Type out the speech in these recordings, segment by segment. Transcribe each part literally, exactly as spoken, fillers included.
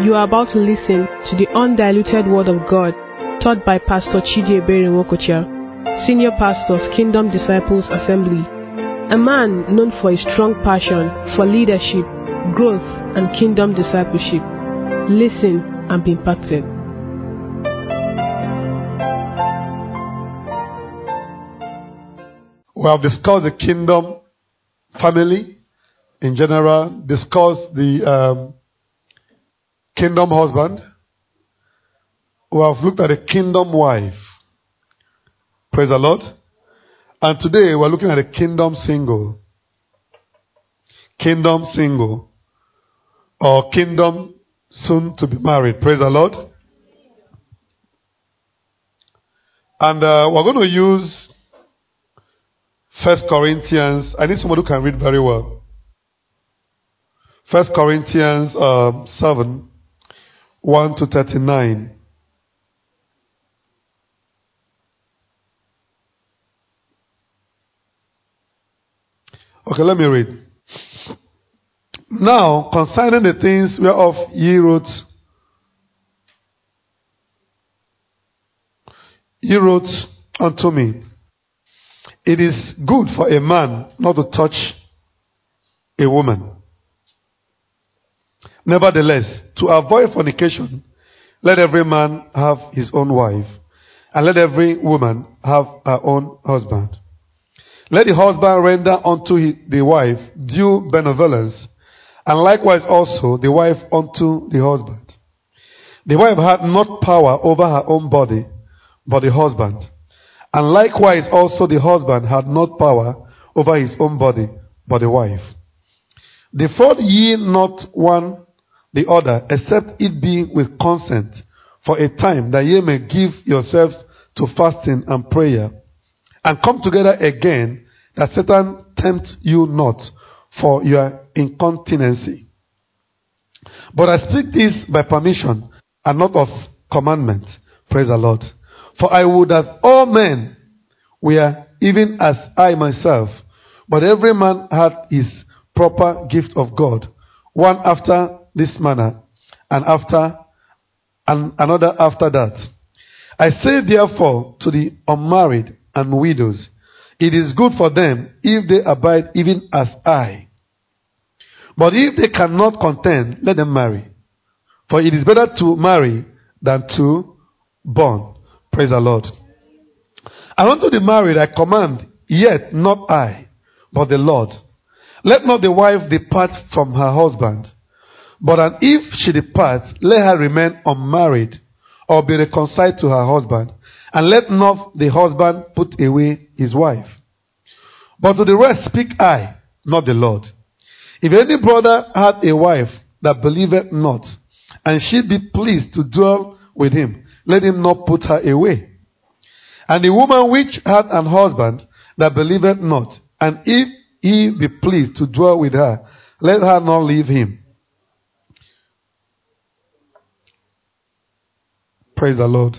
You are about to listen to the undiluted Word of God taught by Pastor Chidebere Nwokocha, Senior Pastor of Kingdom Disciples Assembly, a man known for his strong passion for leadership, growth, and kingdom discipleship. Listen and be impacted. We have discussed the kingdom family in general, discussed the um, kingdom husband. We have looked at the kingdom wife. Praise the Lord. And today we're looking at a kingdom single. Kingdom single. Or kingdom soon to be married. Praise the Lord. And uh, we're going to use First Corinthians. I need somebody who can read very well. First Corinthians um, seven, one to thirty-nine. Okay, let me read. Now, concerning the things whereof ye wrote, ye wrote unto me, it is good for a man not to touch a woman. Nevertheless, to avoid fornication, let every man have his own wife, and let every woman have her own husband. Let the husband render unto the wife due benevolence, and likewise also the wife unto the husband. The wife hath not power over her own body, but the husband. And likewise also the husband had not power over his own body, but the wife. Defraud ye not one the other, except it be with consent, for a time, that ye may give yourselves to fasting and prayer, and come together again, that Satan tempt you not for your incontinency. But I speak this by permission, and not of commandment. Praise the Lord. For I would that all men were even as I myself, but every man had his proper gift of God, one after this manner, and after and another after that. I say therefore to the unmarried and widows, it is good for them if they abide even as I. But if they cannot contend, let them marry. For it is better to marry than to burn. Praise the Lord. And unto the married I command, yet not I, but the Lord. Let not the wife depart from her husband. But and if she depart, let her remain unmarried, or be reconciled to her husband. And let not the husband put away his wife. But to the rest speak I, not the Lord. If any brother hath a wife that believeth not, and she be pleased to dwell with him, let him not put her away. And the woman which hath an husband that believeth not, and if he be pleased to dwell with her, let her not leave him. Praise the Lord.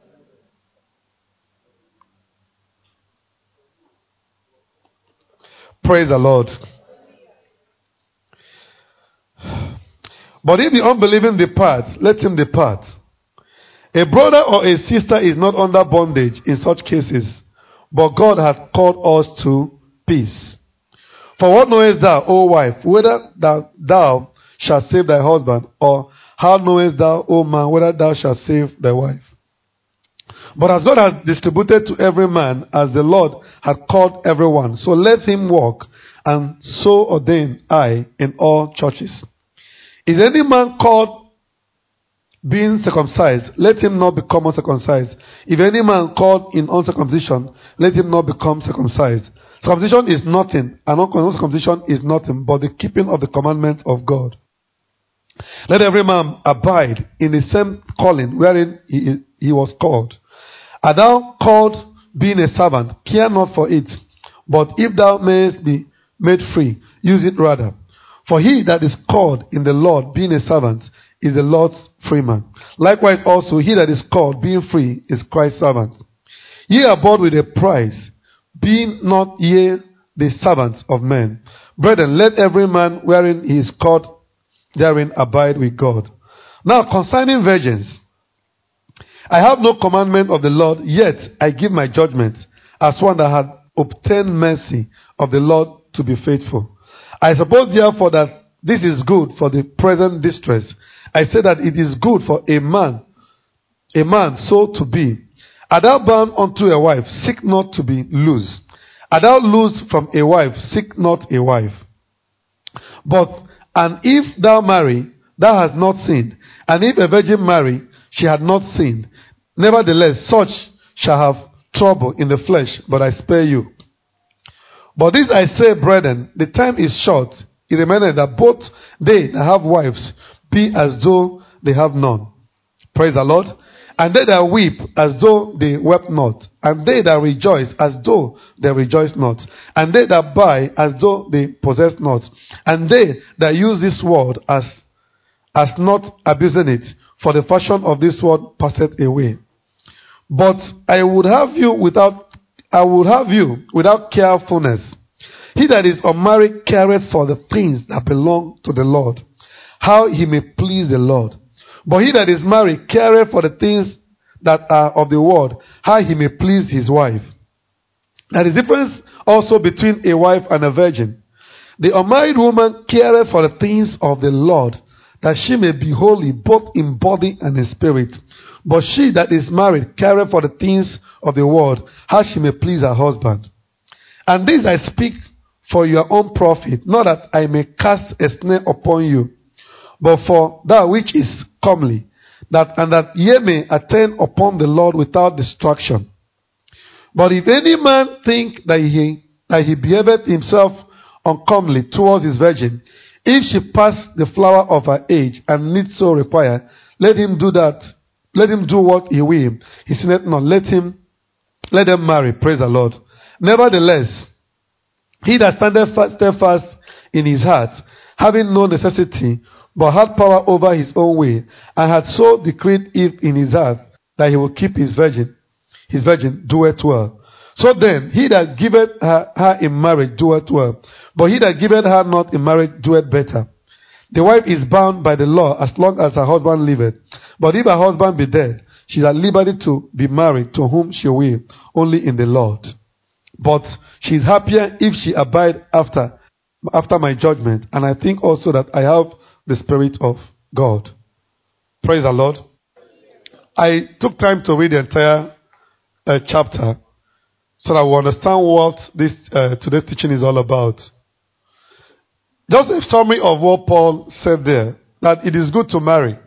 Praise the Lord. But if the unbelieving depart, let him depart. A brother or a sister is not under bondage in such cases, but God hath called us to peace. For what knowest thou, O wife, whether thou, thou shalt save thy husband, or how knowest thou, O man, whether thou shalt save thy wife? But as God hath distributed to every man, as the Lord hath called everyone, so let him walk, and so ordain I in all churches. Is any man called being circumcised, let him not become uncircumcised. If any man called in uncircumcision, let him not become circumcised. Circumcision is nothing, and uncircumcision is nothing, but the keeping of the commandments of God. Let every man abide in the same calling wherein he, he was called. Art thou called being a servant? Care not for it. But if thou mayest be made free, use it rather. For he that is called in the Lord being a servant is the Lord's freeman. Likewise also he that is called being free is Christ's servant. Ye are bought with a price. Be not ye the servants of men. Brethren, let every man wherein he is called therein abide with God. Now concerning virgins, I have no commandment of the Lord, yet I give my judgment as one that had obtained mercy of the Lord to be faithful. I suppose therefore that this is good for the present distress. I say that it is good for a man, a man so to be. Art thou bound unto a wife, seek not to be loose. Art thou loose from a wife, seek not a wife. But, and if thou marry, thou hast not sinned. And if a virgin marry, she had not sinned. Nevertheless, such shall have trouble in the flesh, but I spare you. But this I say, brethren, the time is short. It remaineth that both they that have wives be as though they have none. Praise the Lord. And they that weep as though they wept not. And they that rejoice as though they rejoice not. And they that buy as though they possess not. And they that use this word as, as not abusing it. For the fashion of this world passeth away. But I would have you without, I would have you without carefulness. He that is unmarried careth for the things that belong to the Lord, how he may please the Lord. But he that is married careth for the things that are of the world, how he may please his wife. There is difference also between a wife and a virgin. The unmarried woman careth for the things of the Lord, that she may be holy both in body and in spirit. But she that is married careth for the things of the world, how she may please her husband. And this I speak for your own profit, not that I may cast a snare upon you, but for that which is comely, that and that ye may attend upon the Lord without distraction. But if any man think that he that he behaveth himself uncomely towards his virgin, if she pass the flower of her age and need so require, let him do that. Let him do what he will. He sinneth not. Let him, let them marry. Praise the Lord. Nevertheless, he that standeth steadfast in his heart, having no necessity, but had power over his own way, and had so decreed it in his heart that he will keep his virgin, his virgin doeth well. So then, he that giveth her, her in marriage doeth well, but he that giveth her not in marriage doeth better. The wife is bound by the law as long as her husband liveth. But if her husband be dead, she is at liberty to be married to whom she will, only in the Lord. But she is happier if she abide after, after my judgment. And I think also that I have the Spirit of God. Praise the Lord. I took time to read the entire uh, chapter so that we understand what this uh, today's teaching is all about. Just a summary of what Paul said there, that it is good to marry.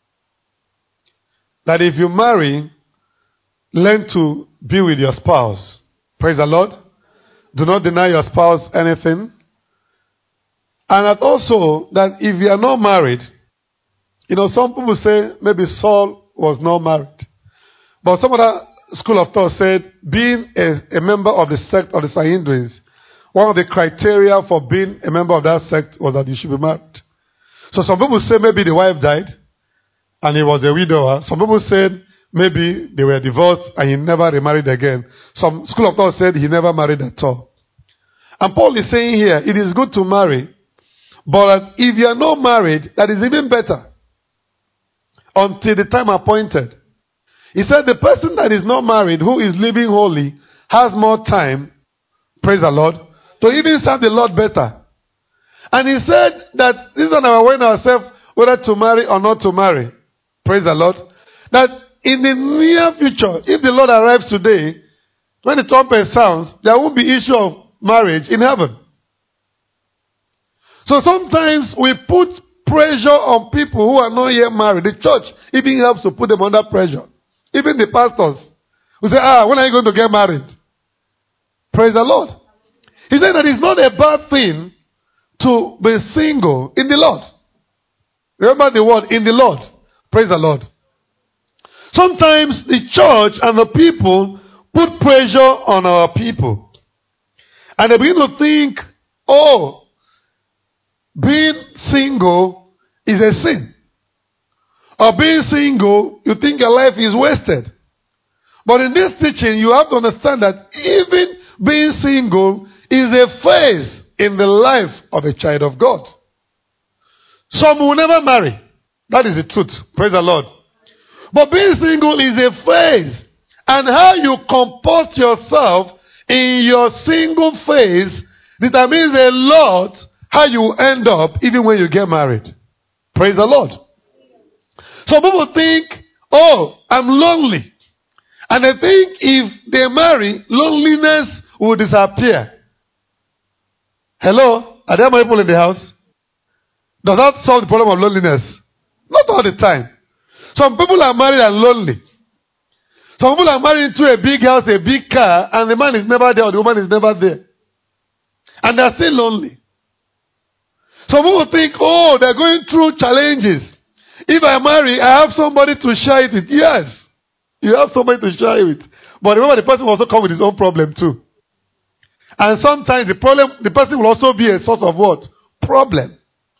That if you marry, learn to be with your spouse. Praise the Lord. Do not deny your spouse anything. And that also, that if you are not married, you know, some people say maybe Saul was not married. But some other school of thought said being a, a member of the sect of the Sanhedrins, one of the criteria for being a member of that sect was that you should be married. So some people say maybe the wife died and he was a widower. Some people said maybe they were divorced and he never remarried again. Some school of thought said he never married at all. And Paul is saying here, it is good to marry, but if you are not married, that is even better until the time appointed. He said the person that is not married, who is living holy, has more time, praise the Lord, to even serve the Lord better. And he said that this is on our way ourselves whether to marry or not to marry. Praise the Lord. That in the near future, if the Lord arrives today, when the trumpet sounds, there won't be issue of marriage in heaven. So sometimes we put pressure on people who are not yet married. The church even helps to put them under pressure. Even the pastors who say, ah, when are you going to get married? Praise the Lord. He said that it's not a bad thing to be single in the Lord. Remember the word, in the Lord. Praise the Lord. Sometimes the church and the people put pressure on our people. And they begin to think, oh, being single is a sin. Or being single, you think your life is wasted. But in this teaching, you have to understand that even being single is a phase in the life of a child of God. Some will never marry. That is the truth. Praise the Lord. But being single is a phase. And how you comport yourself in your single phase determines a lot how you end up even when you get married. Praise the Lord. Some people think, oh, I'm lonely. And they think if they marry, loneliness will disappear. Hello? Are there more people in the house? Does that solve the problem of loneliness? Not all the time. Some people are married and lonely. Some people are married into a big house, a big car, and the man is never there or the woman is never there. And they are still lonely. Some people think, oh, they're going through challenges. If I marry, I have somebody to share it with. Yes, you have somebody to share it with. But remember, the person will also come with his own problem too. And sometimes the problem, the person will also be a source of what? Problem.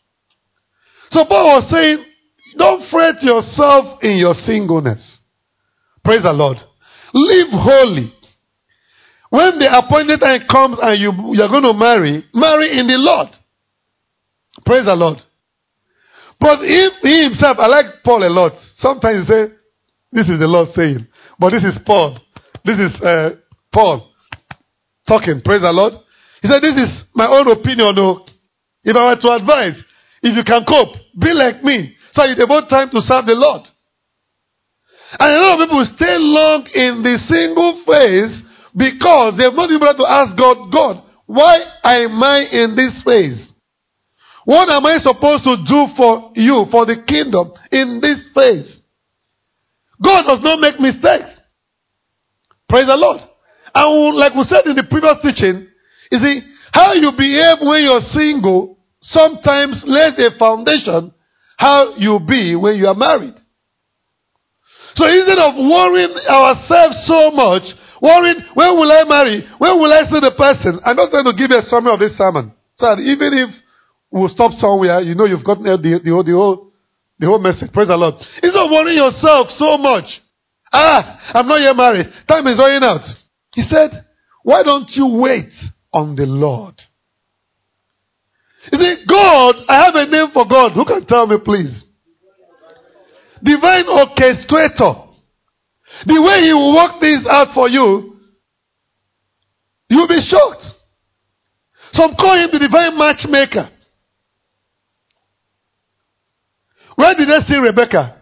So Paul was saying, don't fret yourself in your singleness. Praise the Lord. Live holy. When the appointed time comes and you, you're going to marry, marry in the Lord. Praise the Lord. But if he himself, I like Paul a lot. Sometimes you say, this is the Lord saying. But this is Paul. This is uh, Paul talking. Praise the Lord. He said, this is my own opinion. Though. If I were to advise, if you can cope, be like me. So you devote time to serve the Lord. And a lot of people stay long in the single phase because they have not been able to ask God, God, why am I in this phase? What am I supposed to do for you, for the kingdom, in this phase? God does not make mistakes. Praise the Lord. And like we said in the previous teaching, you see, how you behave when you're single sometimes lays a foundation how you be when you are married. So instead of worrying ourselves so much, worrying, when will I marry? When will I see the person? I'm not going to give you a summary of this sermon. So that even if we'll stop somewhere, you know you've gotten the, the, the, whole, the, whole, the whole message. Praise the Lord. Instead of worrying yourself so much. Ah, I'm not yet married. Time is running out. He said, why don't you wait on the Lord? You see, God, I have a name for God. Who can tell me, please? Divine orchestrator. The way he will work things out for you, you'll be shocked. Some call him the divine matchmaker. Where did they see Rebecca?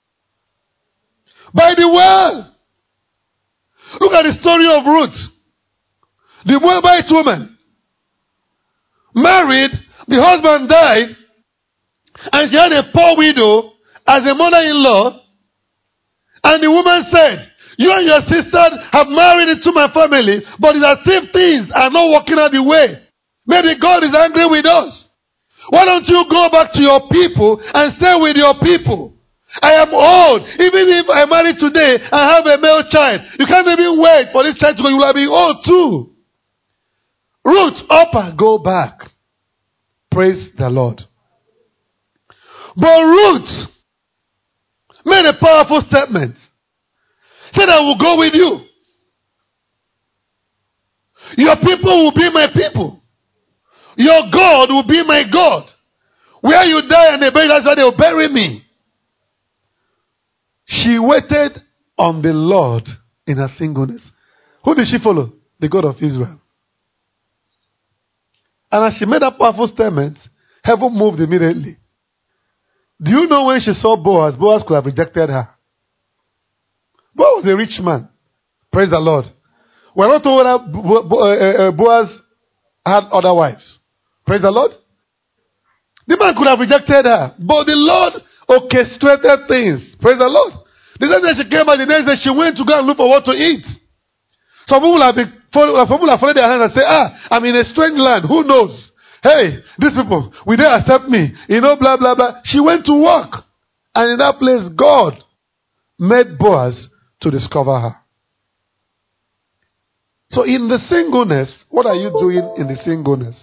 By the well. Look at the story of Ruth. The Moabite woman. Married, the husband died, and she had a poor widow as a mother-in-law. And the woman said, you and your sister have married into my family, but it's as if things are not working out the way. Maybe God is angry with us. Why don't you go back to your people and stay with your people? I am old. Even if I marry today and have a male child, you can't even wait for this child to go. You will be old too. Ruth, up and go back. Praise the Lord. But Ruth made a powerful statement. Said, I will go with you. Your people will be my people. Your God will be my God. Where you die and they bury, that's where they will bury me. She waited on the Lord in her singleness. Who did she follow? The God of Israel. And as she made that powerful statement, heaven moved immediately. Do you know when she saw Boaz, Boaz could have rejected her. Boaz was a rich man. Praise the Lord. We're not told whether Boaz had other wives. Praise the Lord. The man could have rejected her. But the Lord orchestrated things. Praise the Lord. The next day she came back, the next day she went to go and look for what to eat. Some people have been some people have folded their hands and say, ah, I'm in a strange land. Who knows? Hey, these people, will they accept me? You know, blah, blah, blah. She went to work. And in that place, God made Boaz to discover her. So in the singleness, what are you doing in the singleness?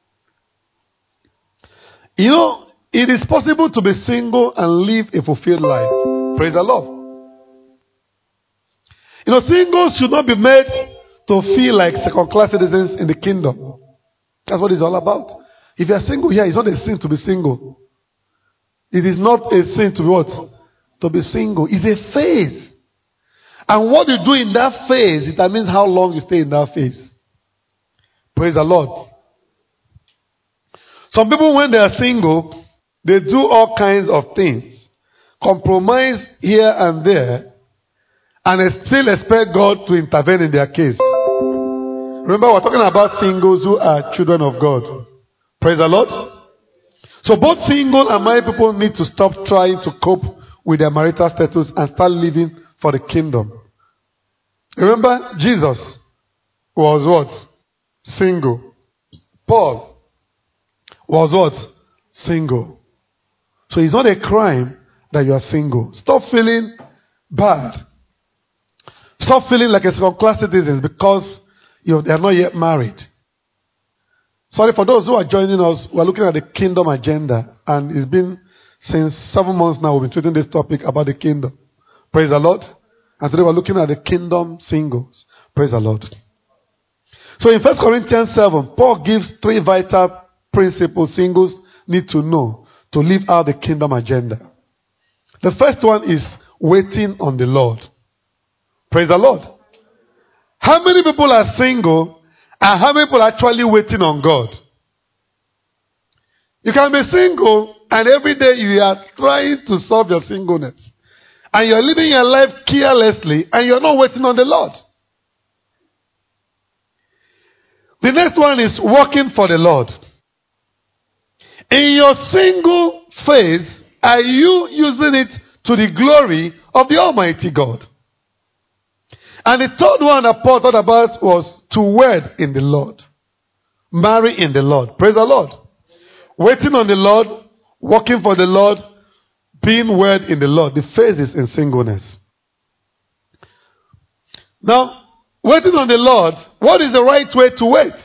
You know, it is possible to be single and live a fulfilled life. Praise the Lord. You know, singles should not be made to feel like second-class citizens in the kingdom. That's what it's all about. If you are single here, it's not a sin to be single. It is not a sin to be what? To be single. It's a phase. And what you do in that phase, it determines how long you stay in that phase. Praise the Lord. Some people, when they are single, they do all kinds of things. Compromise here and there. And still expect God to intervene in their case. Remember, we're talking about singles who are children of God. Praise the Lord. So both single and married people need to stop trying to cope with their marital status and start living for the kingdom. Remember, Jesus was what? Single. Paul was what? Single. So it's not a crime that you are single. Stop feeling bad. Stop feeling like a second-class citizen because you they are not yet married. Sorry, for those who are joining us, we are looking at the kingdom agenda. And it's been since seven months now we've been treating this topic about the kingdom. Praise the Lord. And today we're looking at the kingdom singles. Praise the Lord. So in First Corinthians seven, Paul gives three vital principles singles need to know to live out the kingdom agenda. The first one is waiting on the Lord. Praise the Lord. How many people are single and how many people are actually waiting on God? You can be single and every day you are trying to solve your singleness. And you are living your life carelessly and you are not waiting on the Lord. The next one is working for the Lord. In your single phase, are you using it to the glory of the Almighty God? And the third one that Paul thought about was to wed in the Lord. Marry in the Lord. Praise the Lord. Waiting on the Lord, working for the Lord, being wed in the Lord. The phases in singleness. Now, waiting on the Lord, what is the right way to wait?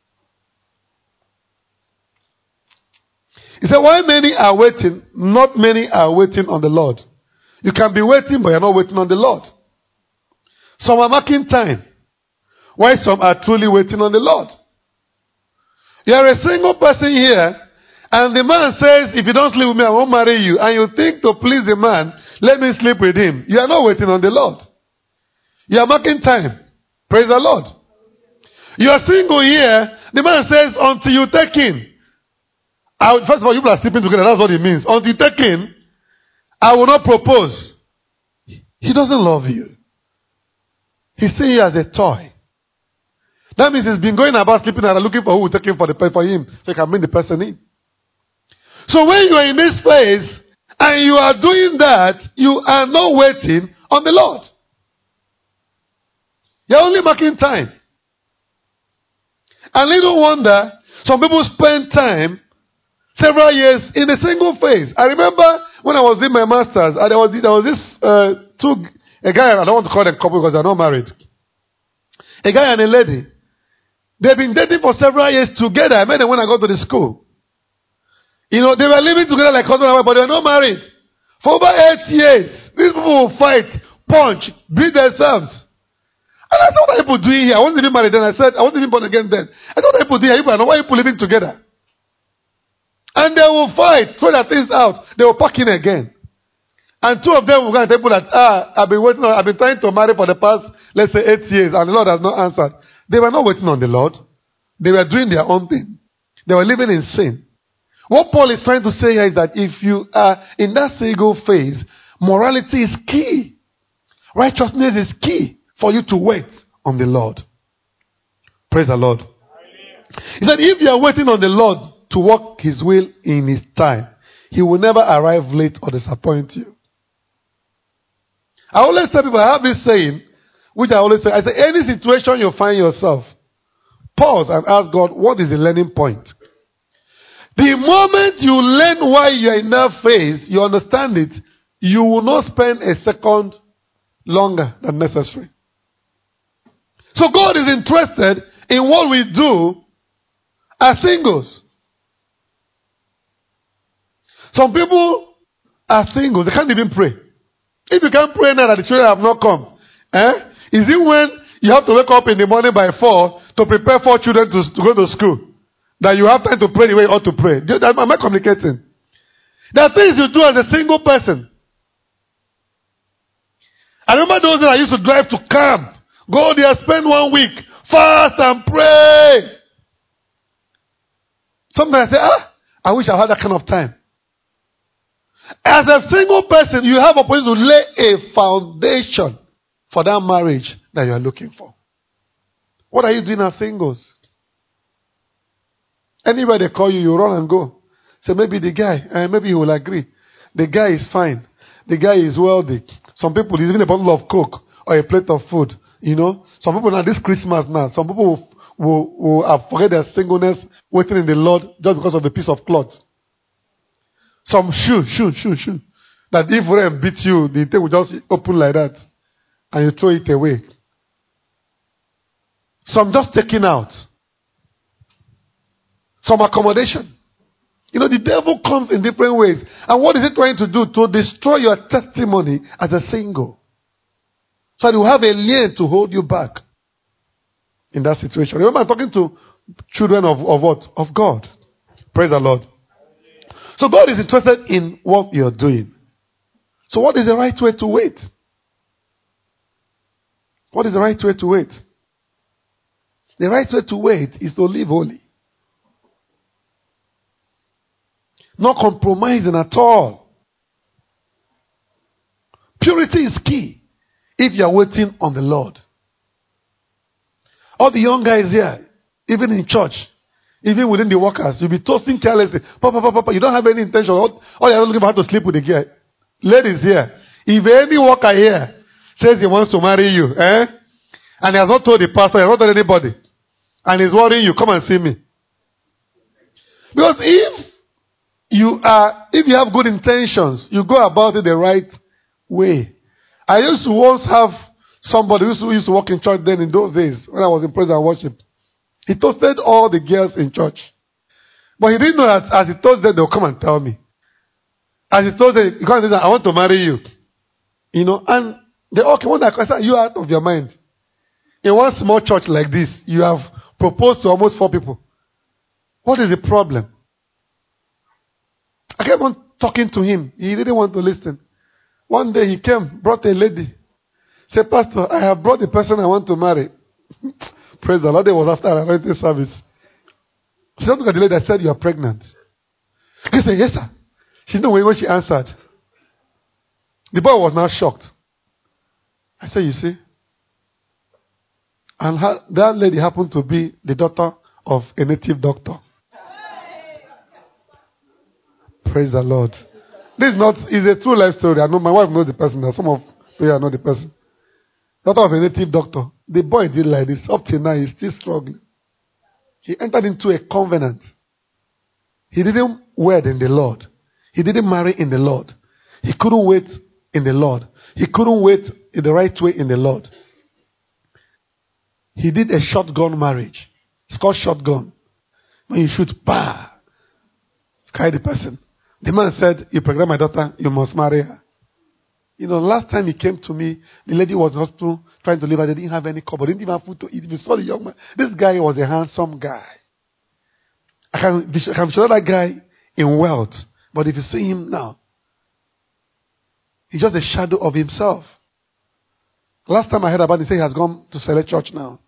He said, why many are waiting? Not many are waiting on the Lord. You can be waiting, but you're not waiting on the Lord. Some are marking time, while some are truly waiting on the Lord. You are a single person here, and the man says, if you don't sleep with me, I won't marry you. And you think to please the man, let me sleep with him. You are not waiting on the Lord. You are marking time. Praise the Lord. You are single here. The man says, until you take in. I, first of all, you people are sleeping together. That's what it means. Until you take in, I will not propose. He doesn't love you. He's seeing you as a toy. That means he's been going about sleeping and looking for who will take him for the for him so he can bring the person in. So when you are in this phase and you are doing that, you are not waiting on the Lord. You're only marking time. And little wonder, some people spend time, several years, in a single phase. I remember when I was doing my master's, and there was, there was this uh, two, a guy, I don't want to call them couple because they're not married. A guy and a lady. They've been dating for several years together. I met them when I got to the school. You know, they were living together like husband and wife, but they were not married. For over eight years, these people will fight, punch, beat themselves. And I said, what are people doing here? I wasn't even married then. I said, I wasn't even born again then. I thought, what are people doing here? People are not, why are people living together? And they will fight, throw their things out. They will pack in again. And two of them will go and tell people that, ah, I've been waiting on, I've been trying to marry for the past, let's say, eight years, and the Lord has not answered. They were not waiting on the Lord. They were doing their own thing. They were living in sin. What Paul is trying to say here is that if you are in that single phase, morality is key. Righteousness is key for you to wait on the Lord. Praise the Lord. He said, if you are waiting on the Lord to work His will in His time, He will never arrive late or disappoint you. I always tell people, I have this saying, which I always say, I say, any situation you find yourself, pause and ask God, what is the learning point? The moment you learn why you are in that phase, you understand it, you will not spend a second longer than necessary. So God is interested in what we do as singles. Some people are singles, they can't even pray. If you can't pray now that the children have not come, eh? Is it when you have to wake up in the morning by four to prepare for children to, to go to school that you have time to pray the way you ought to pray? Am I communicating? There are things you do as a single person. I remember those days I used to drive to camp. Go there, spend one week, fast and pray. Sometimes I say, ah, I wish I had that kind of time. As a single person, you have a opportunity to lay a foundation for that marriage that you are looking for. What are you doing as singles? Anywhere they call you, you run and go. Say, maybe the guy, uh, maybe he will agree. The guy is fine. The guy is wealthy. Some people, he's even a bottle of Coke or a plate of food. You know, some people now, this Christmas now, some people will, will, will have forget their singleness, waiting in the Lord just because of a piece of cloth. Some shoe, shoe, shoe, shoe. That if rain beats you, the thing will just open like that. And you throw it away. Some just taking out. Some accommodation. You know, the devil comes in different ways. And what is he trying to do? To destroy your testimony as a single. So that you have a lien to hold you back in that situation. Remember, I'm talking to children of, of what? Of God. Praise the Lord. So God is interested in what you're doing. So what is the right way to wait? What is the right way to wait? The right way to wait is to live holy. Not compromising at all. Purity is key if you are waiting on the Lord. All the young guys here, even in church, even within the workers, you'll be toasting carelessly. Papa, papa, papa. You don't have any intention. All, all you're looking for how to sleep with the girl. Ladies here, if any worker here says he wants to marry you, eh? And he has not told the pastor, he has not told anybody, and he's worrying you, come and see me. Because if you are, if you have good intentions, you go about it the right way. I used to once have somebody who used to, used to work in church then in those days when I was in praise and worship. He toasted all the girls in church. But he didn't know that as he toasted them, they'll come and tell me. As he told them, I want to marry you. You know, and they all came on that question, you are out of your mind. In one small church like this, you have proposed to almost four people. What is the problem? I kept on talking to him. He didn't want to listen. One day he came, brought a lady. Said, Pastor, I have brought the person I want to marry. Praise the Lord. It was after our anointing service. She said, look at the lady. I said, you are pregnant. He said, yes, sir. She didn't know when she answered. The boy was now shocked. I said, you see? And her, that lady happened to be the daughter of a native doctor. Praise the Lord. This is not, it's a true life story. I know my wife knows the person. Now some of you know the person. Daughter of a native doctor. The boy did like this. Up till now, he's still struggling. He entered into a covenant. He didn't wed in the Lord. He didn't marry in the Lord. He couldn't wait in the Lord. He couldn't wait in the right way in the Lord. He did a shotgun marriage. It's called shotgun. When you shoot, bah, carry the person. The man said, you pregnant my daughter, you must marry her. You know, last time he came to me, the lady was in hospital trying to live her. They didn't have any cover. They didn't even have food to eat. If you saw the young man, this guy was a handsome guy. I can, I can show that guy in wealth. But if you see him now, he's just a shadow of himself. Last time I heard about him, he said he has gone to Select Church now.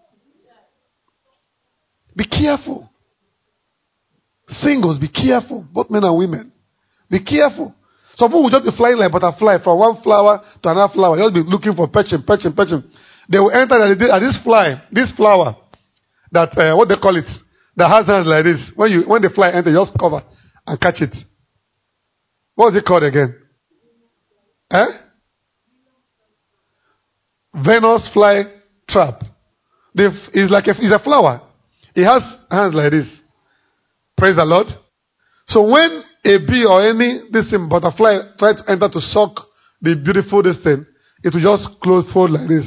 Be careful. Singles, be careful. Both men and women. Be careful. Some people will just be flying like butterfly from one flower to another flower. Just be looking for perching, perching, perching. They will enter at this fly, this flower, that, uh, what they call it, that has hands like this. When you when the fly enter, you just cover and catch it. What is it called again? Eh? Venus fly trap. It's like a, it's a flower. It has hands like this. Praise the Lord. So when a bee or any this thing, butterfly try to enter to suck the beautiful this thing, it will just close fold like this.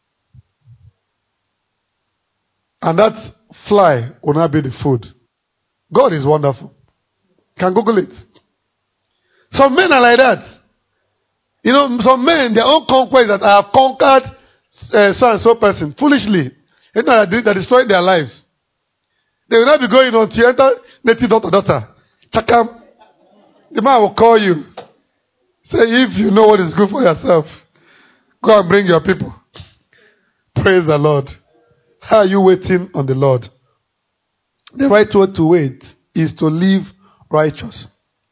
And that fly will not be the food. God is wonderful. You can Google it. Some men are like that. You know, some men, their own conquest that I have conquered uh, so and so person foolishly. You know, that, that destroyed their lives. They will not be going on to enter native daughter, daughter. Chakam. The man will call you. Say, if you know what is good for yourself, go and bring your people. Praise the Lord. How are you waiting on the Lord? The right way to wait is to live righteous.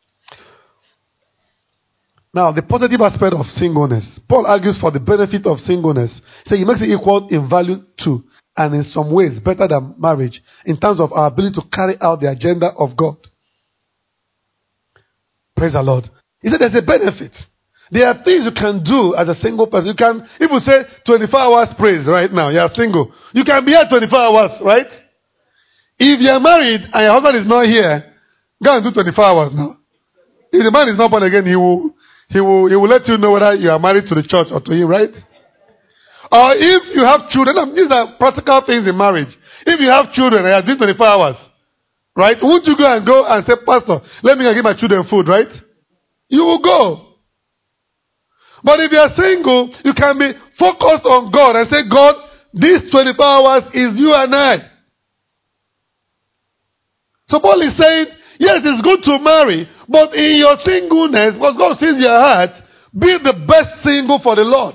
Now, the positive aspect of singleness. Paul argues for the benefit of singleness. So he makes it equal in value to, and in some ways better than marriage, in terms of our ability to carry out the agenda of God. Praise the Lord. He said there's a benefit. There are things you can do as a single person. You can, if you say twenty-four hours praise right now, you are single. You can be here twenty-four hours, right? If you are married and your husband is not here, go and do twenty-four hours now. If the man is not born again, he will, he will, he will let you know whether you are married to the church or to him, right? Or if you have children, these are practical things in marriage. If you have children and you are doing twenty-four hours, right? Won't you go and go and say, Pastor, let me go give my children food, right? You will go. But if you are single, you can be focused on God and say, God, these twenty-four hours is you and I. So Paul is saying, yes, it's good to marry, but in your singleness, what God sees in your heart, be the best single for the Lord.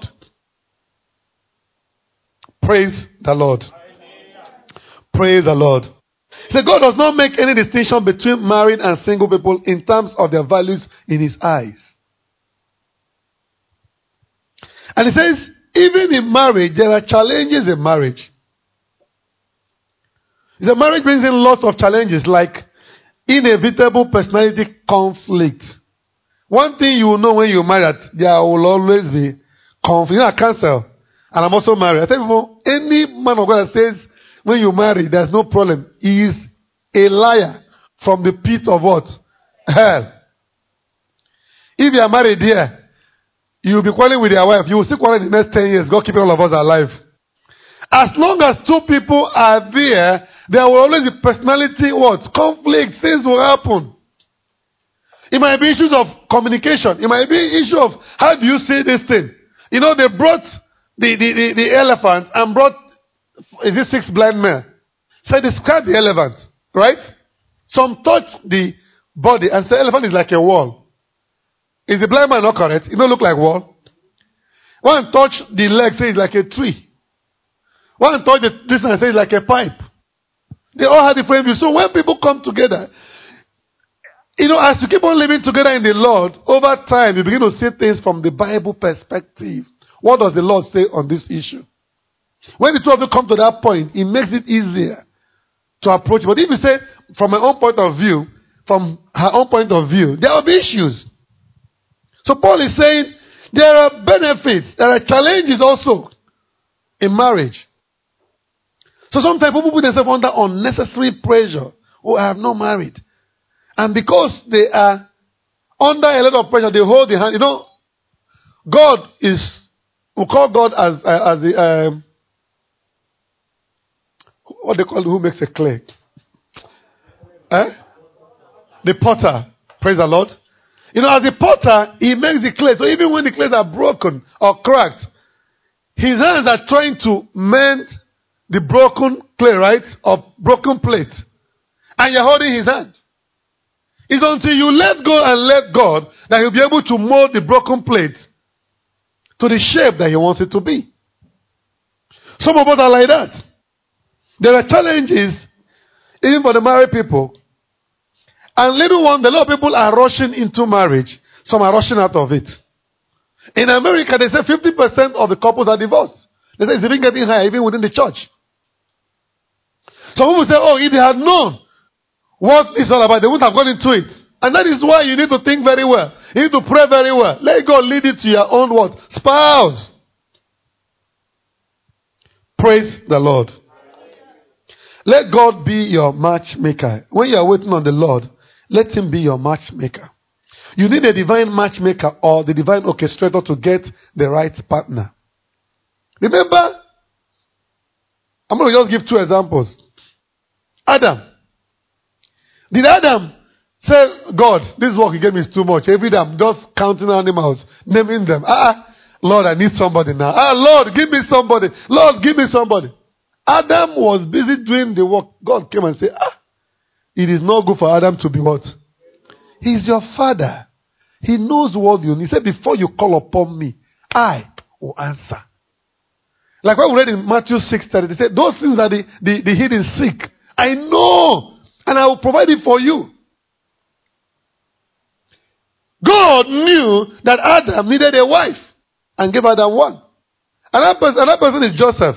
Praise the Lord. Praise the Lord. So God does not make any distinction between married and single people in terms of their values in his eyes. And he says, even in marriage, there are challenges in marriage. The marriage brings in lots of challenges like inevitable personality conflict. One thing you will know when you marry, that there will always be conflict. You know, I cancel. And I'm also married. I tell people, any man of God that says, when you marry, there's no problem, he is a liar from the pit of what? Hell. If you are married here, you will be quarreling with your wife. You will still quarrel in the next ten years. God keeping all of us alive. As long as two people are there, there will always be personality what? Conflict. Things will happen. It might be issues of communication. It might be issue of how do you say this thing. You know, they brought the, the, the, the elephant and brought, is it six blind men? So describe the elephant, right? Some touch the body and say elephant is like a wall. Is the blind man not correct? It don't look like wall. One touch the leg, say it's like a tree. One touch the this and say it's like a pipe. They all have different views. So when people come together, you know, as you keep on living together in the Lord, over time you begin to see things from the Bible perspective. What does the Lord say on this issue? When the two of you come to that point, it makes it easier to approach. But if you say, from my own point of view, from her own point of view, there will be issues. So Paul is saying, there are benefits, there are challenges also in marriage. So sometimes people put themselves under unnecessary pressure. Oh, I have not married. And because they are under a lot of pressure, they hold the hand. You know, God is, we call God as, uh, as the, um, what they call who makes a clay? Eh? The potter. Praise the Lord. You know, as the potter, he makes the clay. So even when the clays are broken or cracked, his hands are trying to mend the broken clay, right? Or broken plate. And you're holding his hand. It's until you let go and let God that he'll be able to mold the broken plate to the shape that he wants it to be. Some of us are like that. There are challenges even for the married people. And little one, a lot of people are rushing into marriage. Some are rushing out of it. In America, they say fifty percent of the couples are divorced. They say it's even getting higher, even within the church. Some people say, oh, if they had known what it's all about, they wouldn't have gone into it. And that is why you need to think very well. You need to pray very well. Let God lead you to your own what? Spouse. Praise the Lord. Let God be your matchmaker. When you are waiting on the Lord, let him be your matchmaker. You need a divine matchmaker or the divine orchestrator to get the right partner. Remember, I'm going to just give two examples. Adam. Did Adam say, God, this work you gave me is too much. Every day I'm just counting animals, naming them. Ah, Lord, I need somebody now. Ah, Lord, give me somebody. Lord, give me somebody. Adam was busy doing the work. God came and said, ah, it is not good for Adam to be what? He's your father. He knows what you need. He said, before you call upon me, I will answer. Like what we read in Matthew six thirty, they said, those things that the, the, the hidden seek, I know, and I will provide it for you. God knew that Adam needed a wife and gave Adam one. Another person, another person is Joseph.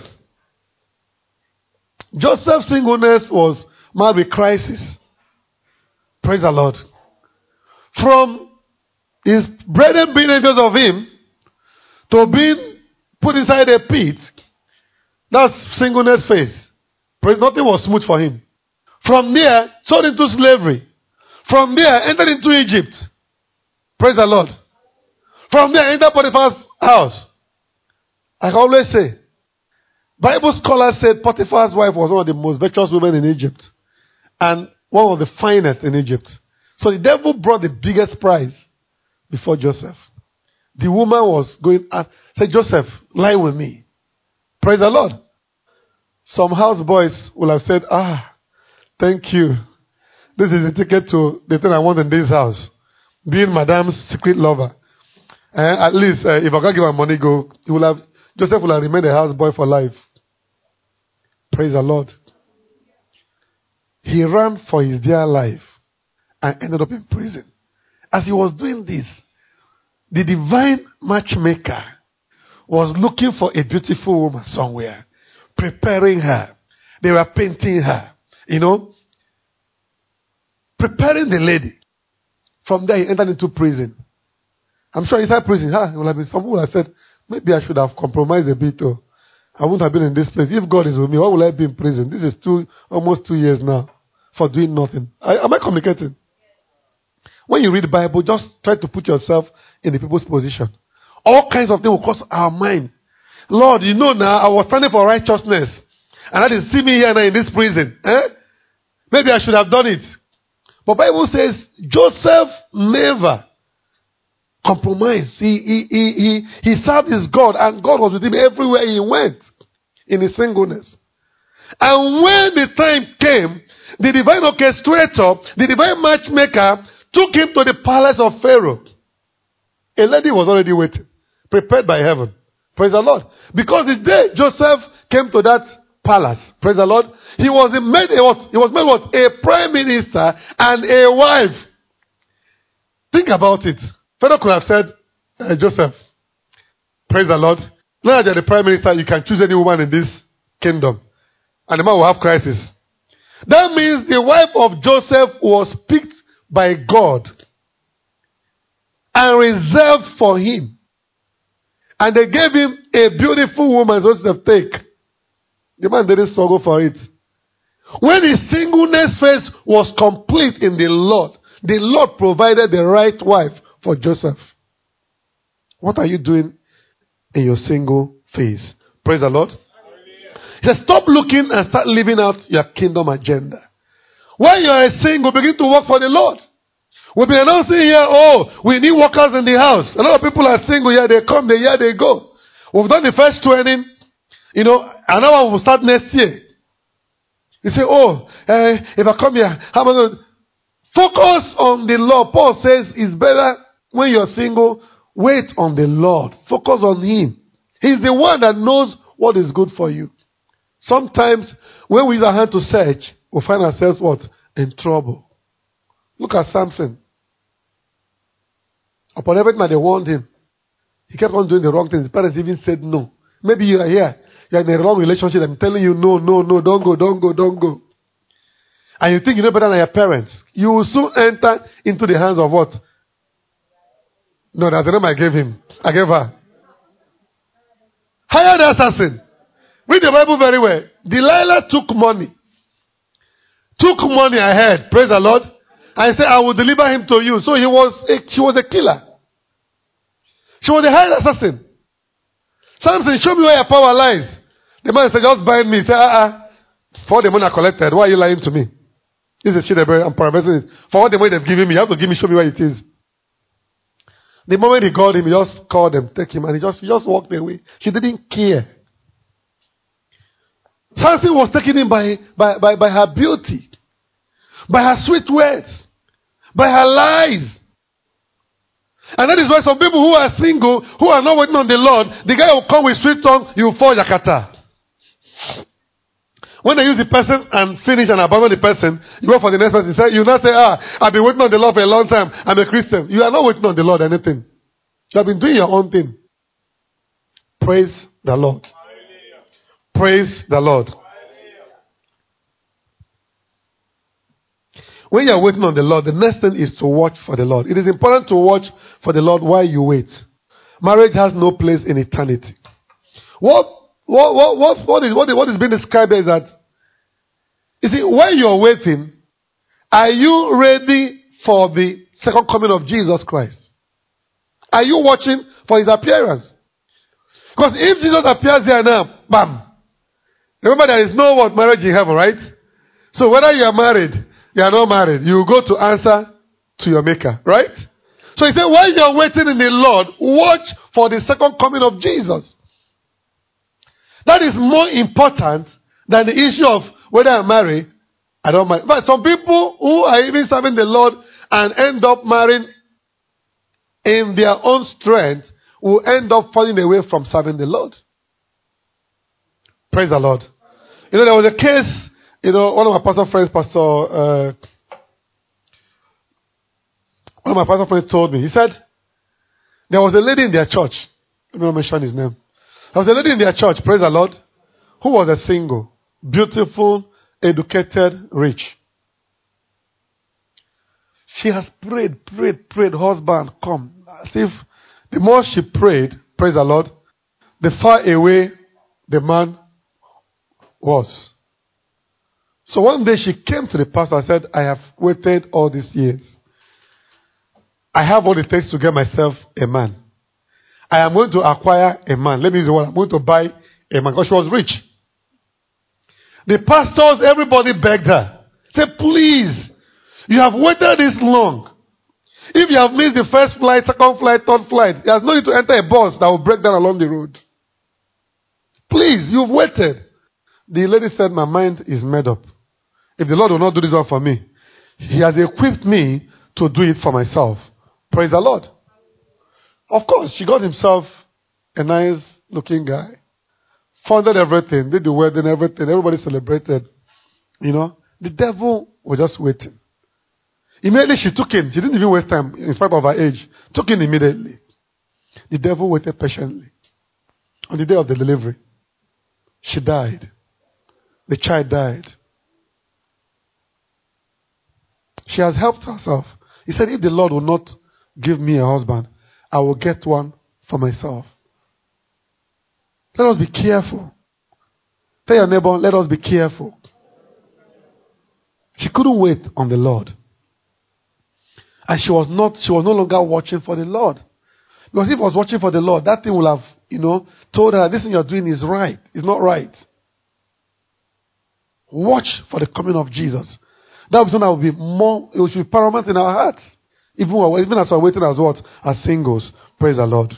Joseph's singleness was marked with crisis. Praise the Lord. From his brethren being envious of him to being put inside a pit, that's singleness phase. Nothing was smooth for him. From there, sold into slavery. From there, entered into Egypt. Praise the Lord. From there, entered Potiphar's house. I can always say, Bible scholars said Potiphar's wife was one of the most virtuous women in Egypt. And one of the finest in Egypt. So the devil brought the biggest prize before Joseph. The woman was going and said, Joseph, lie with me. Praise the Lord. Some houseboys will have said, ah, thank you. This is the ticket to the thing I want in this house. Being Madame's secret lover. Uh, at least, uh, if I can't give her money, go, he will have, Joseph will have remained a houseboy for life. Praise the Lord. He ran for his dear life and ended up in prison. As he was doing this, the divine matchmaker was looking for a beautiful woman somewhere, preparing her. They were painting her, you know, preparing the lady. From there, he entered into prison. I'm sure inside prison, huh, it will have been some who have said, maybe I should have compromised a bit. Or I wouldn't have been in this place. If God is with me, why will I be in prison? This is two, almost two years now for doing nothing. I, am I communicating? When you read the Bible, just try to put yourself in the people's position. All kinds of things will cross our mind. Lord, you know now, I was standing for righteousness. And I didn't see me here now in this prison. Eh? Maybe I should have done it. But Bible says, Joseph never compromised. He, he, he, he, he served his God, and God was with him everywhere he went in his singleness. And when the time came, the divine orchestrator, the divine matchmaker, took him to the palace of Pharaoh. A lady was already waiting, prepared by heaven. Praise the Lord. Because the day Joseph came to that palace, praise the Lord, he was made a what? He was made what? A prime minister and a wife. Think about it. Pharaoh could have said, uh, Joseph, praise the Lord, now that you're the prime minister, you can choose any woman in this kingdom. And the man will have crisis. That means the wife of Joseph was picked by God and reserved for him. And they gave him a beautiful woman, Joseph, take. The man didn't struggle for it. When his singleness phase was complete in the Lord, the Lord provided the right wife for Joseph. What are you doing in your single phase? Praise the Lord. He said, stop looking and start living out your kingdom agenda. When you are a single, begin to work for the Lord. We'll be announcing here, oh, we need workers in the house. A lot of people are single here, they come, they here, they go. We've done the first training, you know, another one will start next year. You say, oh, uh, if I come here, how am I going to... Focus on the Lord. Paul says it's better when you're single, wait on the Lord. Focus on Him. He's the one that knows what is good for you. Sometimes, when we use our hand to search, we find ourselves what? In trouble. Look at Samson. Upon everything that they warned him, he kept on doing the wrong things. His parents even said no. Maybe you are here. You are in a wrong relationship. I'm telling you, no, no, no, don't go, don't go, don't go. And you think you know better than your parents. You will soon enter into the hands of what? No, that's the name I gave him. I gave her. Hired assassin. Read the Bible very well. Delilah took money. Took money ahead. Praise the Lord. And said, I will deliver him to you. So he was a, she was a killer. She was a hired assassin. Samson, show me where your power lies. The man said, just bind me. He said, uh-uh. For the money I collected, why are you lying to me? This is shit I'm paraphrasing it. For what the money they've given me, you have to give me, show me where it is. The moment he called him, he just called him, take him, and he just, he just walked away. She didn't care. Samson was taken in by, by, by, by her beauty, by her sweet words, by her lies. And that is why some people who are single, who are not waiting on the Lord, the guy will come with sweet tongue, you will fall yakata. When they use the person and finish and abandon the person, you go for the next person. You now say, ah, I've been waiting on the Lord for a long time. I'm a Christian. You are not waiting on the Lord anything. You have been doing your own thing. Praise the Lord. Praise the Lord. When you are waiting on the Lord, the next thing is to watch for the Lord. It is important to watch for the Lord while you wait. Marriage has no place in eternity. What what what what what is what is, what is being described is that, you see, when you are waiting, are you ready for the second coming of Jesus Christ? Are you watching for his appearance? Because if Jesus appears there now, bam. Remember, there is no what marriage in heaven, right? So whether you are married, you are not married, you go to answer to your maker, right? So he said, while you are waiting in the Lord, watch for the second coming of Jesus. That is more important than the issue of whether I marry, I don't marry. But some people who are even serving the Lord and end up marrying in their own strength will end up falling away from serving the Lord. Praise the Lord. You know, there was a case, you know, one of my pastor friends, Pastor, uh, one of my pastor friends told me, he said, there was a lady in their church, let me not mention his name. There was a lady in their church, praise the Lord, who was a single, beautiful, educated, rich. She has prayed, prayed, prayed, husband, come. As if the more she prayed, praise the Lord, the far away the man was. So one day she came to the pastor and said, I have waited all these years. I have what it takes to get myself a man. I am going to acquire a man. Let me use the word. I'm going to buy a man. Because she was rich. The pastors, everybody begged her. Said, please, you have waited this long. If you have missed the first flight, second flight, third flight, there's no need to enter a bus that will break down along the road. Please, you've waited. The lady said, my mind is made up. If the Lord will not do this one for me, he has equipped me to do it for myself. Praise the Lord. Of course, she got himself a nice looking guy. Funded everything, did the wedding, everything. Everybody celebrated. You know, the devil was just waiting. Immediately she took him. She didn't even waste time in spite of her age. Took him immediately. The devil waited patiently. On the day of the delivery, she died. The child died. She has helped herself. He said, if the Lord will not give me a husband, I will get one for myself. Let us be careful. Tell your neighbor, let us be careful. She couldn't wait on the Lord. And she was not, she was no longer watching for the Lord. Because if she was watching for the Lord, that thing would have, you know, told her, this thing you're doing is right. It's not right. Watch for the coming of Jesus. That was something that will be more, it should be paramount in our hearts. Even, even as we're waiting as what? As singles. Praise the Lord.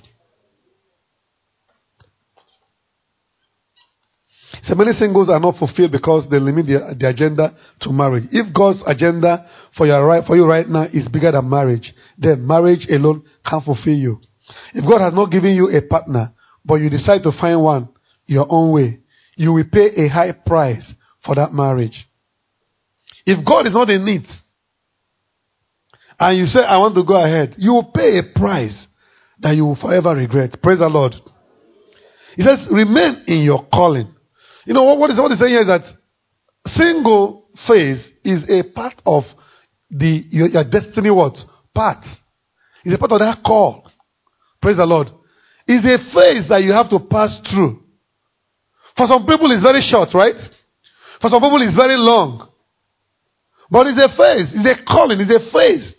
So many singles are not fulfilled because they limit the, the agenda to marriage. If God's agenda for your right for you right now is bigger than marriage, then marriage alone can't fulfill you. If God has not given you a partner, but you decide to find one your own way, you will pay a high price for that marriage. If God is not in it, and you say, I want to go ahead, you will pay a price that you will forever regret. Praise the Lord. He says, remain in your calling. You know what, what is what he's saying here is that single phase is a part of the your, your destiny what? Part. It's a part of that call. Praise the Lord. It's a phase that you have to pass through. For some people it's very short, right? For some people it's very long. But it's a phase. It's a calling. It's a phase.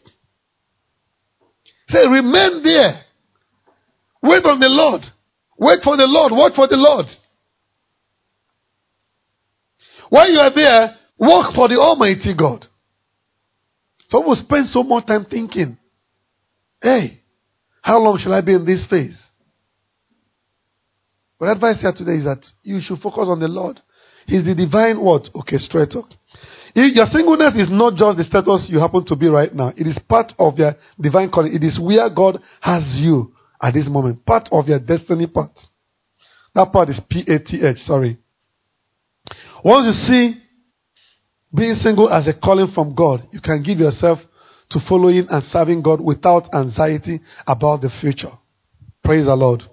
Say, remain there. Wait on the Lord. Wait for the Lord. Watch for the Lord. While you are there, work for the Almighty God. Some people spend so much time thinking, hey, how long shall I be in this phase? But advice here today is that you should focus on the Lord. He's the divine what? Orchestrator. If your singleness is not just the status you happen to be right now. It is part of your divine calling. It is where God has you at this moment. Part of your destiny part. That part is P A T H, sorry. Once you see being single as a calling from God, you can give yourself to following and serving God without anxiety about the future. Praise the Lord.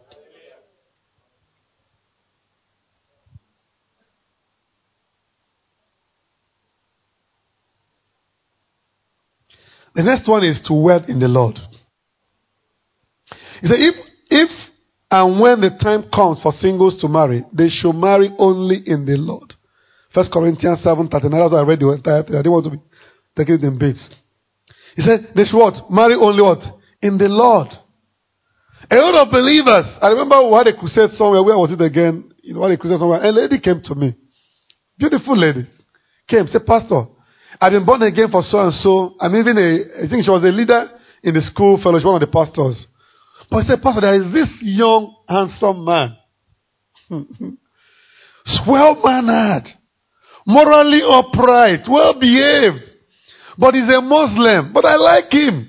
The next one is to wed in the Lord. He said, if, if and when the time comes for singles to marry, they should marry only in the Lord. First Corinthians seven thirty-nine. That's why I read the entire thing. I didn't want to be taking it in bits. He said, they should what? Marry only what? In the Lord. A lot of believers. I remember we had a crusade somewhere. Where was it again? You know, we had a crusade somewhere. A lady came to me. Beautiful lady. Came. Said, Pastor, I've been born again for so and so. I'm even a, I think she was a leader in the school fellowship, one of the pastors. But I said, Pastor, there is this young, handsome man. Well-mannered. Morally upright. Well-behaved. But he's a Muslim. But I like him.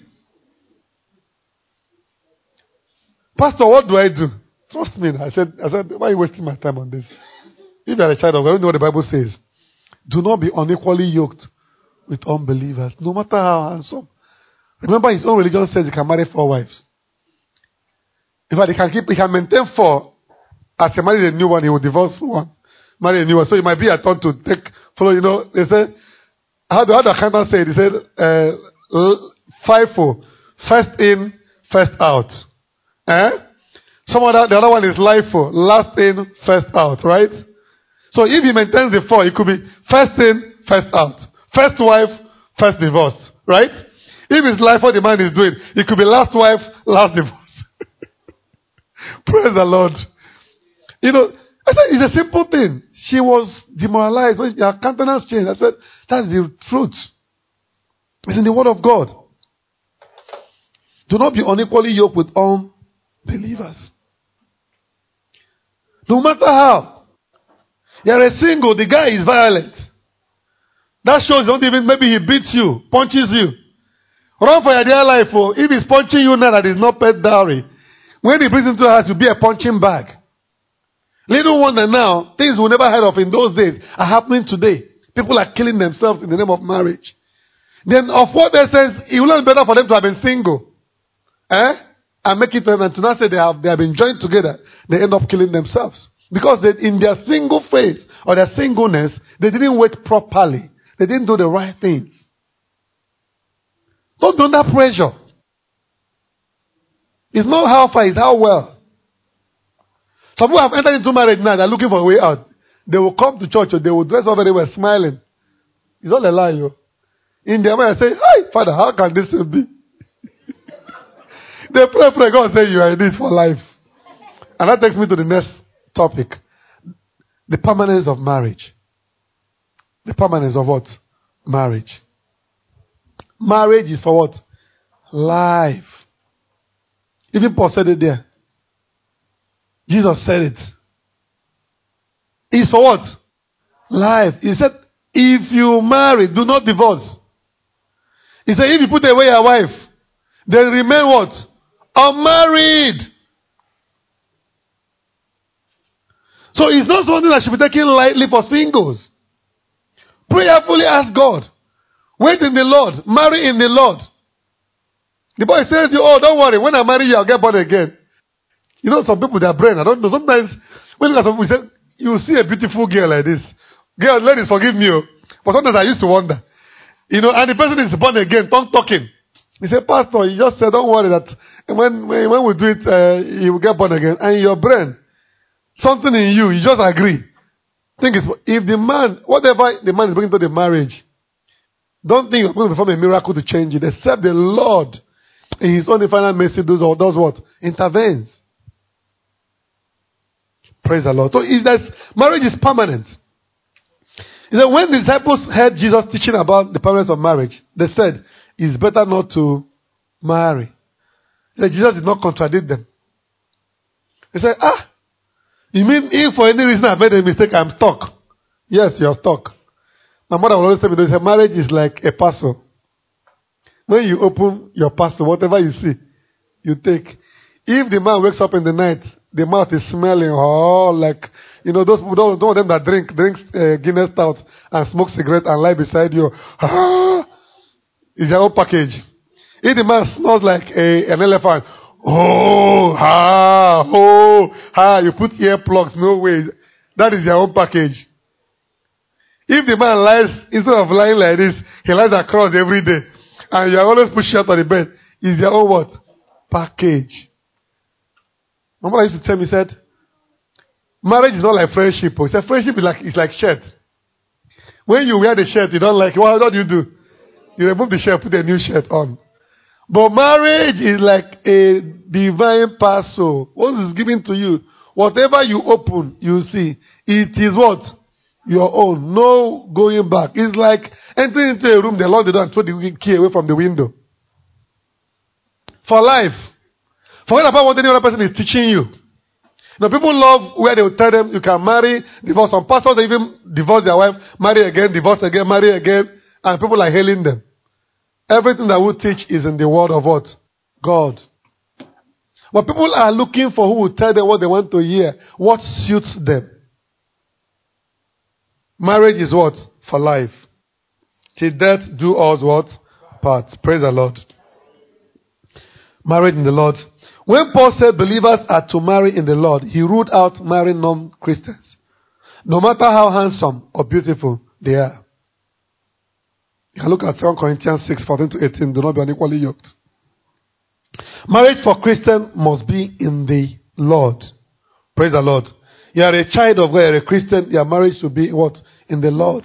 Pastor, what do I do? Trust me. I said, I said, why are you wasting my time on this? If you are a child of God, I don't know what the Bible says. Do not be unequally yoked with unbelievers, no matter how handsome. Remember, his own religion says he can marry four wives. In fact, he can keep, he can maintain four. As he marries a new one, he will divorce one, marry a new one. So it might be a turn to take, follow. You know, they say, how do how the accountant say it? He said, uh, five four, first in, first out. Eh? Some other, the other one is LIFO, last in, first out, right? So if he maintains the four, it could be first in, first out. First wife, first divorce, right? If it's life what the man is doing, it could be last wife, last divorce. Praise the Lord. You know, I said it's a simple thing. She was demoralized. Her countenance changed. I said, that's the truth. It's in the word of God. Do not be unequally yoked with unbelievers. No matter how. You are a single, the guy is violent. That shows don't even, maybe he beats you, punches you. Run for your dear life. Oh. If he's punching you now, that is not pet dowry. When he brings him to the house, you'll be a punching bag. Little wonder now, things we never heard of in those days are happening today. People are killing themselves in the name of marriage. Then of what they say, it will not be better for them to have been single. Eh? And make it, and to not say they have, they have been joined together, they end up killing themselves. Because they, in their single phase, or their singleness, they didn't wait properly. They didn't do the right things. Don't be under pressure. It's not how far, it's how well. Some people have entered into marriage now, they're looking for a way out. They will come to church, or they will dress up very well, smiling. It's all a lie, yo. In their mind, I say, hi, Father, how can this be? They pray, pray, God say you are in this for life. And that takes me to the next topic. The permanence of marriage. The permanence of what? Marriage. Marriage is for what? Life. Even Paul said it there. Jesus said it. It's for what? Life. He said, if you marry, do not divorce. He said, if you put away your wife, then remain what? Unmarried. So it's not something that should be taken lightly for singles. Prayerfully ask God. Wait in the Lord. Marry in the Lord. The boy says to you, oh, don't worry. When I marry you, I'll get born again. You know, some people, their brain, I don't know. Sometimes, when we say, you see a beautiful girl like this. Girl, ladies, forgive me. But sometimes I used to wonder. You know, and the person is born again, tongue talking. He said, Pastor, you just said, don't worry that when, when, when we do it, uh, he will get born again. And in your brain, something in you, you just agree. Think it's, if the man, whatever the man is bringing to the marriage, don't think you're going to perform a miracle to change it, except the Lord, in His own infinite mercy, does, or does what? Intervenes. Praise the Lord. So if that's, marriage is permanent. You know, when the disciples heard Jesus teaching about the permanence of marriage, they said, it's better not to marry. He said, Jesus did not contradict them. He said, ah, you mean if for any reason I made a mistake, I'm stuck? Yes, you're stuck. My mother will always tell me, "This marriage is like a parcel. When you open your parcel, whatever you see, you take. If the man wakes up in the night, the mouth is smelling, oh, like, you know, those people, those, those of them that drink, drinks uh, Guinness stout and smoke cigarette and lie beside you, ah, it's your own package. If the man smells like a, an elephant, oh, ha, oh, ha, you put earplugs, no way. That is your own package. If the man lies, instead of lying like this, he lies across every day, and you are always pushing out on the bed, it's your own what? Package. My mother used to tell me, said, marriage is not like friendship. He said, friendship is like, it's like shirt. When you wear the shirt, you don't like it. What, what do you do? You remove the shirt, put a new shirt on. But marriage is like a divine parcel. Once it's given to you, whatever you open, you see. It is what? Your own. No going back. It's like entering into a room, they lock the door and throw the key away from the window. For life. Forget about what any other person is teaching you. Now, people love where they will tell them you can marry, divorce. Some pastors, they even divorce their wife, marry again, divorce again, marry again. And people are hailing them. Everything that we teach is in the word of what? God. But people are looking for who will tell them what they want to hear. What suits them. Marriage is what? For life. Till death do us what? Part. Praise the Lord. Married in the Lord. When Paul said believers are to marry in the Lord, he ruled out marrying non-Christians. No matter how handsome or beautiful they are. You can look at Second Corinthians six, fourteen to eighteen. Do not be unequally yoked. Marriage for Christian must be in the Lord. Praise the Lord. You are a child of God, you are a Christian, your marriage should be what? In the Lord.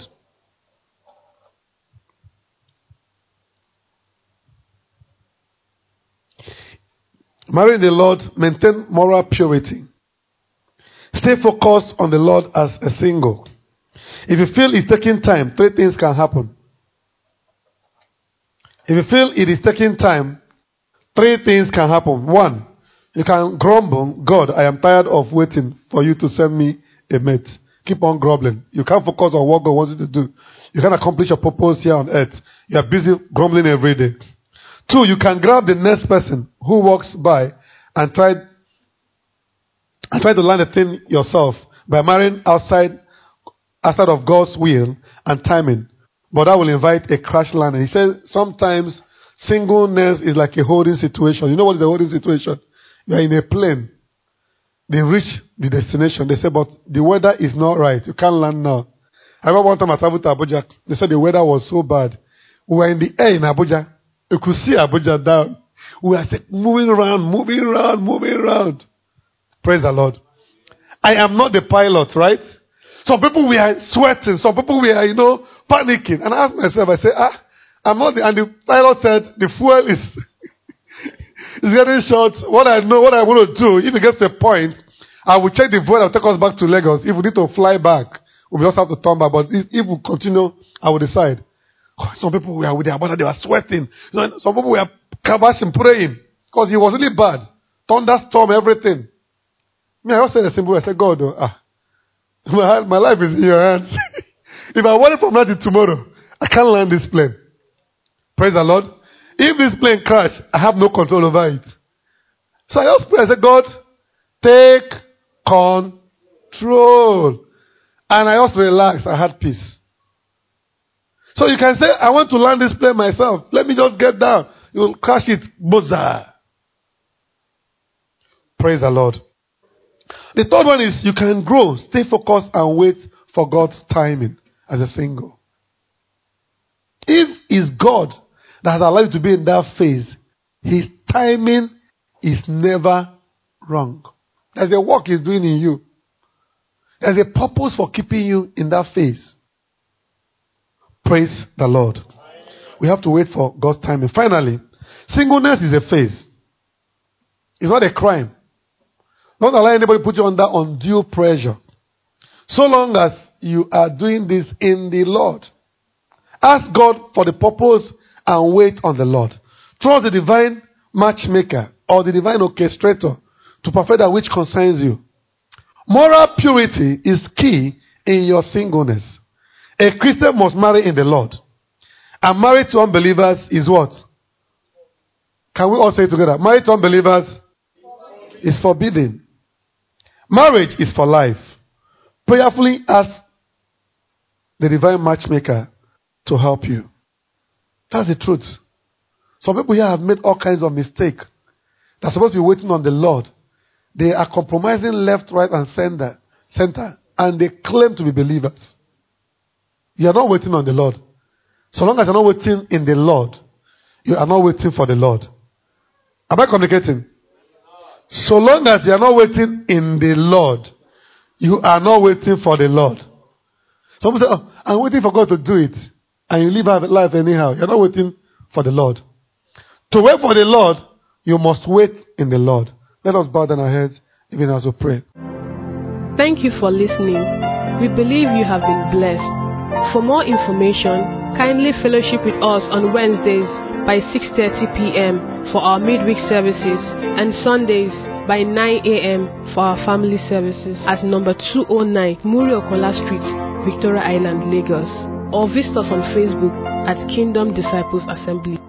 Marry the Lord, maintain moral purity. Stay focused on the Lord as a single. If you feel it's taking time, three things can happen. If you feel it is taking time, three things can happen. One, you can grumble, God, I am tired of waiting for you to send me a mate. Keep on grumbling. You can't focus on what God wants you to do. You can't accomplish your purpose here on earth. You are busy grumbling every day. Two, you can grab the next person who walks by and try, and try to learn the thing yourself by marrying outside, outside of God's will and timing. But that will invite a crash landing. He says sometimes singleness is like a holding situation. You know what is a holding situation? You are in a plane. They reach the destination. They say, but the weather is not right. You can't land now. I remember one time I traveled to Abuja. They said the weather was so bad. We were in the air in Abuja. You could see Abuja down. We were moving around, moving around, moving around. Praise the Lord. I am not the pilot, right? Some people were sweating. Some people were, you know, panicking. And I asked myself, I said, ah, I'm not the, and the pilot said, the fuel is, is getting short. What I know, what I want to do, if it gets to a point, I will check the fuel and take us back to Lagos. If we need to fly back, we just have to turn back. But if, if we continue, I will decide. Oh, some people were with their body, they were sweating. Some people were kabashing, praying. Because it was really bad. Thunderstorm, everything. Me, I just said the simple, I said, God, oh, ah, my, my life is in your hands. If I want it from now to tomorrow, I can't land this plane. Praise the Lord. If this plane crash, I have no control over it. So I just pray, I said, God, take control. And I just relaxed. I had peace. So you can say, I want to land this plane myself. Let me just get down. You'll crash it. Buzzer. Praise the Lord. The third one is you can grow, stay focused, and wait for God's timing as a single. If it's God that has allowed you to be in that phase, His timing is never wrong. There's a work He's doing in you. There's a purpose for keeping you in that phase. Praise the Lord. We have to wait for God's timing. Finally, singleness is a phase. It's not a crime. Don't allow anybody to put you under undue pressure. So long as you are doing this in the Lord. Ask God for the purpose and wait on the Lord. Trust the divine matchmaker or the divine orchestrator to perfect that which concerns you. Moral purity is key in your singleness. A Christian must marry in the Lord. And married to unbelievers is what? Can we all say it together? Married to unbelievers is forbidden. Marriage is for life. Prayerfully ask the divine matchmaker to help you. That's the truth. Some people here have made all kinds of mistakes. They're supposed to be waiting on the Lord. They are compromising left, right, and center, center, and they claim to be believers. You are not waiting on the Lord. So long as you're not waiting in the Lord, you are not waiting for the Lord. Am I communicating? So long as you are not waiting in the Lord, you are not waiting for the Lord. Some people say, oh, I'm waiting for God to do it. And you live life anyhow. You're not waiting for the Lord. To wait for the Lord, you must wait in the Lord. Let us bow down our heads even as we pray. Thank you for listening. We believe you have been blessed. For more information, kindly fellowship with us on Wednesdays by six thirty p.m. for our midweek services and Sundays by nine a.m. for our family services at number two oh nine Muri-Okola Street, Victoria Island, Lagos. Or visit us on Facebook at Kingdom Disciples Assembly.